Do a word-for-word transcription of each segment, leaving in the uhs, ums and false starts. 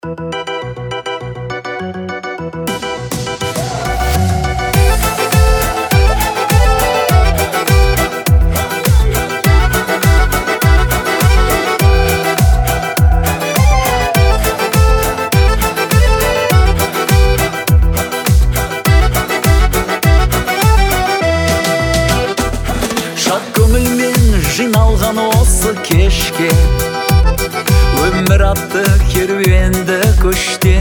Шат көңілмен жиналған осы кешке, өмір атты керуенді көште,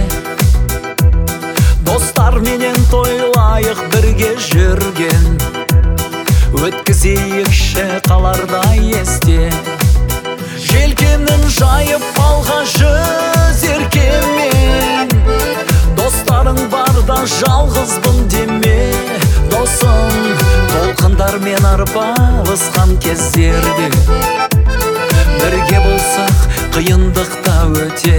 достар менен тойлайық бірге жүрген, өткізейікші қаларда есте. Желкемнің жайып алға жүз еркемен, достарың барда жалғызбын деме, досым. Толқындармен арпалысқан кездерде бірге болсақ қиындықта өте.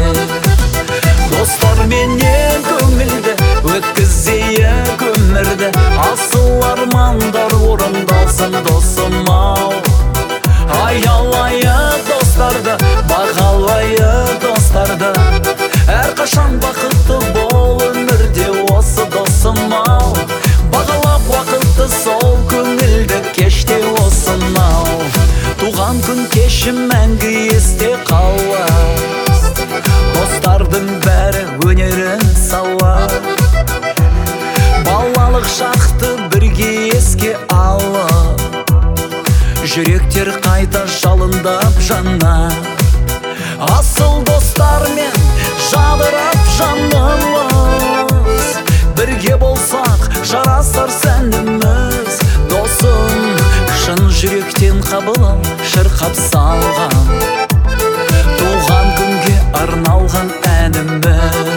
Достарменен көңілді өткізейік өмірді, асыл армандар орындалсын досым-ау. Аялайық достарды, бағалайық достарды, әрқашан бақытты бол өмірде осы досым-ау. Бағалап уақытты сол көңілді кеште осынау. Туған күн кеші мәңгі есте қалар, достардың бәрі өнерін салар. Балалық шақты бірге еске алып, жүректер қайта жалындап жана. Асыл достармен жадырап жанымыз, бірге болсақ жарасар сәніміз. Досым, шын жүректен қабылым шырқап салған, туған күнге арналған әніміз.